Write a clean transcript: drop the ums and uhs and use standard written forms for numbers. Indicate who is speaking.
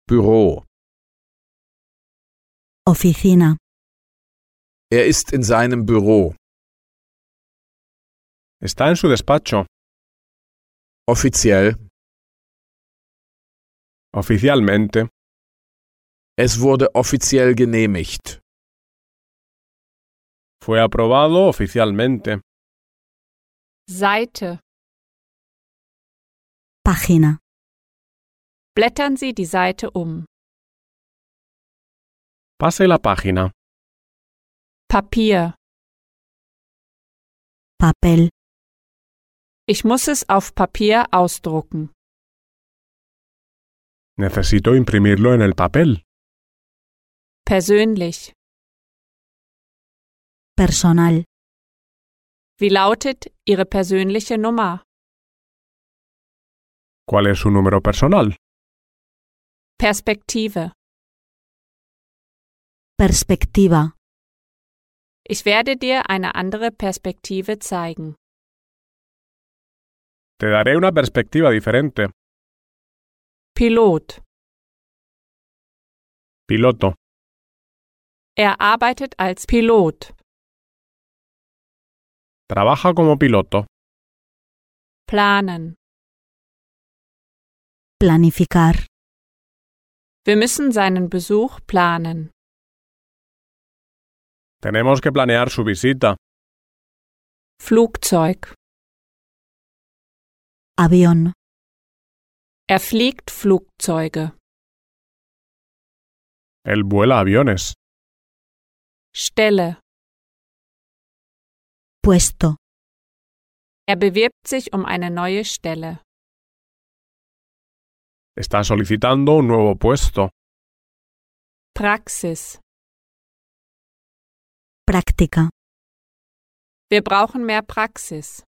Speaker 1: Büro.
Speaker 2: Oficina.
Speaker 1: Er ist in seinem Büro.
Speaker 3: Está en su despacho.
Speaker 1: Offiziell.
Speaker 3: Oficialmente.
Speaker 1: Es wurde offiziell genehmigt.
Speaker 3: Fue aprobado oficialmente.
Speaker 4: Seite.
Speaker 2: Página.
Speaker 4: Blättern Sie die Seite um.
Speaker 3: Pase la página.
Speaker 4: Papier.
Speaker 2: Papel.
Speaker 4: Ich muss es auf Papier ausdrucken.
Speaker 3: Necesito imprimirlo en el papel.
Speaker 4: Persönlich.
Speaker 2: Personal.
Speaker 4: Wie lautet Ihre persönliche Nummer?
Speaker 3: ¿Cuál es su número personal?
Speaker 4: Perspektive.
Speaker 2: Perspectiva.
Speaker 4: Ich werde dir eine andere Perspektive zeigen.
Speaker 3: Te daré una perspectiva diferente.
Speaker 4: Pilot.
Speaker 3: Piloto.
Speaker 4: Er arbeitet als Pilot.
Speaker 3: Trabaja como piloto.
Speaker 4: Planen.
Speaker 2: Planificar.
Speaker 4: Wir müssen seinen Besuch planen.
Speaker 3: Tenemos que planear su visita.
Speaker 4: Flugzeug.
Speaker 2: Avión.
Speaker 4: Er fliegt Flugzeuge.
Speaker 3: Él vuela aviones.
Speaker 4: Stelle.
Speaker 2: Puesto.
Speaker 4: Er bewirbt sich um eine neue Stelle.
Speaker 3: Está solicitando un nuevo puesto.
Speaker 4: Praxis.
Speaker 2: Práctica.
Speaker 4: Wir brauchen mehr Praxis.